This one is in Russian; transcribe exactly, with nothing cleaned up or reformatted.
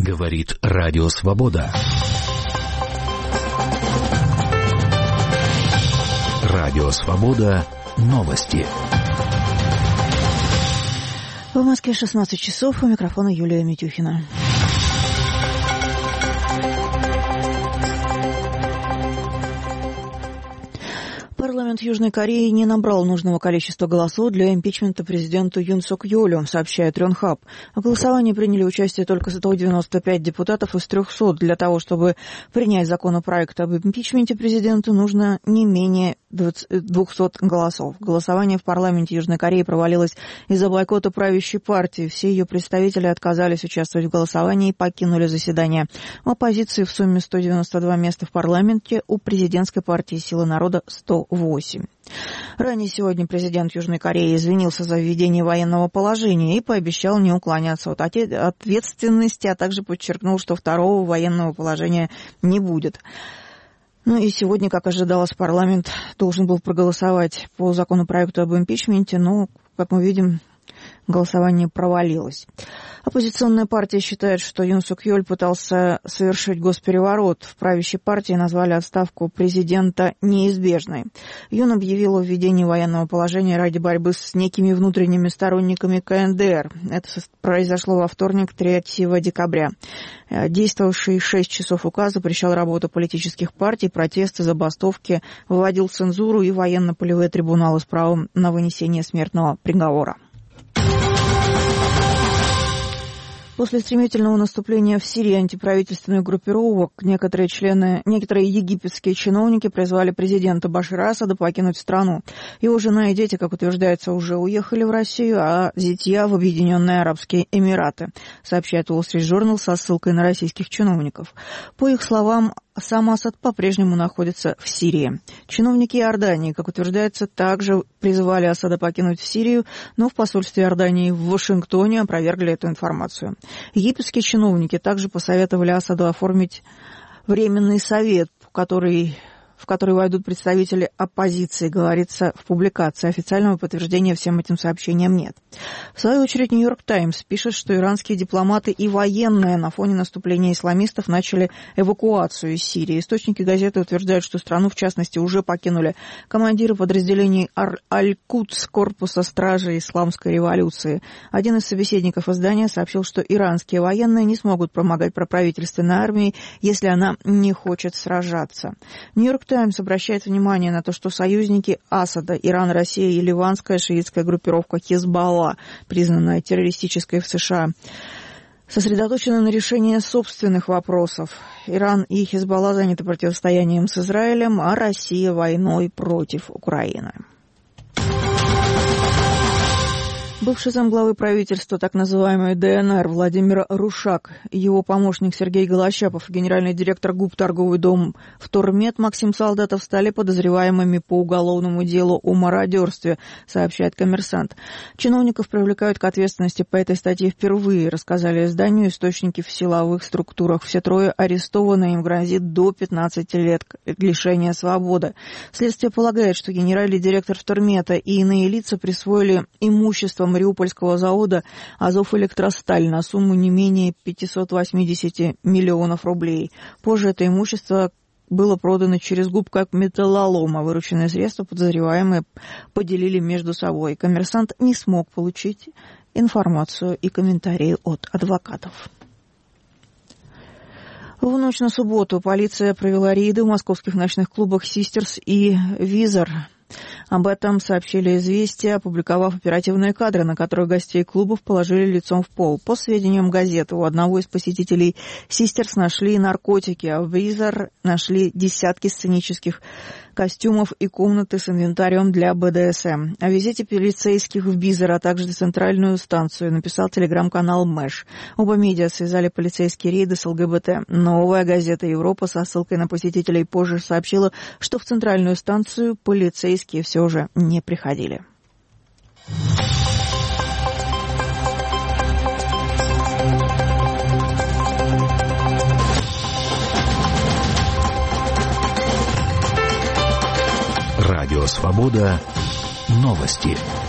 Говорит Радио Свобода. Радио Свобода. Новости. В Москве шестнадцать часов. У микрофона Юлия Митюхина. Парламент Южной Кореи не набрал нужного количества голосов для импичмента президенту Юн Сук Йолю, сообщает Рёнхаб. В голосовании приняли участие только сто девяносто пять депутатов из трехсот. Для того, чтобы принять законопроект об импичменте президенту, нужно не менее двухсот голосов. Голосование в парламенте Южной Кореи провалилось из-за бойкота правящей партии. Все ее представители отказались участвовать в голосовании и покинули заседание. В оппозиции в сумме сто девяносто два места в парламенте, у президентской партии «Сила народа» сто восемь. Ранее сегодня президент Южной Кореи извинился за введение военного положения и пообещал не уклоняться от ответственности, а также подчеркнул, что второго военного положения не будет. Ну и сегодня, как ожидалось, парламент должен был проголосовать по законопроекту об импичменте, но, как мы видим, голосование провалилось. Оппозиционная партия считает, что Юн Сук Йоль пытался совершить госпереворот. В правящей партии назвали отставку президента неизбежной. Юн объявил о введении военного положения ради борьбы с некими внутренними сторонниками ка эн дэ эр. Это произошло во вторник, третьего декабря. Действовавший шесть часов указ запрещал работу политических партий, протесты, забастовки, выводил цензуру и военно-полевые трибуналы с правом на вынесение смертного приговора. После стремительного наступления в Сирии антиправительственных группировок некоторые члены, некоторые египетские чиновники призвали президента Башара Асада покинуть страну. Его жена и дети, как утверждается, уже уехали в Россию, а зятья в Объединенные Арабские Эмираты, сообщает Wall Street Journal со ссылкой на российских чиновников. По их словам, сам Асад по-прежнему находится в Сирии. Чиновники Иордании, как утверждается, также призывали Асада покинуть Сирию, но в посольстве Иордании в Вашингтоне опровергли эту информацию. Египетские чиновники также посоветовали Асаду оформить временный совет, который... в который войдут представители оппозиции, говорится в публикации. Официального подтверждения всем этим сообщениям нет. В свою очередь, Нью-Йорк Таймс пишет, что иранские дипломаты и военные на фоне наступления исламистов начали эвакуацию из Сирии. Источники газеты утверждают, что страну, в частности, уже покинули командиры подразделений Аль-Кудс, корпуса стражи Исламской революции. Один из собеседников издания сообщил, что иранские военные не смогут помогать проправительственной армии, если она не хочет сражаться. Нью-Йорк Таймс обращает внимание на то, что союзники Асада, Иран, Россия и ливанская шиитская группировка Хизбалла, признанная террористической в США, сосредоточены на решении собственных вопросов. Иран и Хизбалла заняты противостоянием с Израилем, а Россия войной против Украины. Бывший замглавы правительства так называемой дэ эн эр Владимир Рушак, его помощник Сергей Голощапов и генеральный директор ГУП «Торговый дом Втормет» Максим Солдатов стали подозреваемыми по уголовному делу о мародерстве, сообщает «Коммерсант». Чиновников привлекают к ответственности по этой статье впервые, рассказали изданию источники в силовых структурах. Все трое арестованы, им грозит до пятнадцати лет лишения свободы. Следствие полагает, что генеральный директор Втормета и иные лица присвоили имущество Мариупольского завода «Азовэлектросталь» на сумму не менее пятьсот восемьдесят миллионов рублей. Позже это имущество было продано через ГУП как металлолом, а вырученные средства подозреваемые поделили между собой. «Коммерсант» не смог получить информацию и комментарии от адвокатов. В ночь на субботу полиция провела рейды в московских ночных клубах «Систерс» и «Визор». Об этом сообщили «Известия», опубликовав оперативные кадры, на которые гостей клубов положили лицом в пол. По сведениям газеты, у одного из посетителей «Систерс» нашли наркотики, а в «Визор» нашли десятки сценических костюмов и комнаты с инвентарем для бэ дэ эс эм. О визите полицейских в «Визор», а также центральную станцию, написал телеграм-канал «Мэш». Оба медиа связали полицейские рейды с эл гэ бэ тэ. Новая газета «Европа» со ссылкой на посетителей позже сообщила, что в центральную станцию полицейские все же не приходили. Радио Свобода. Новости.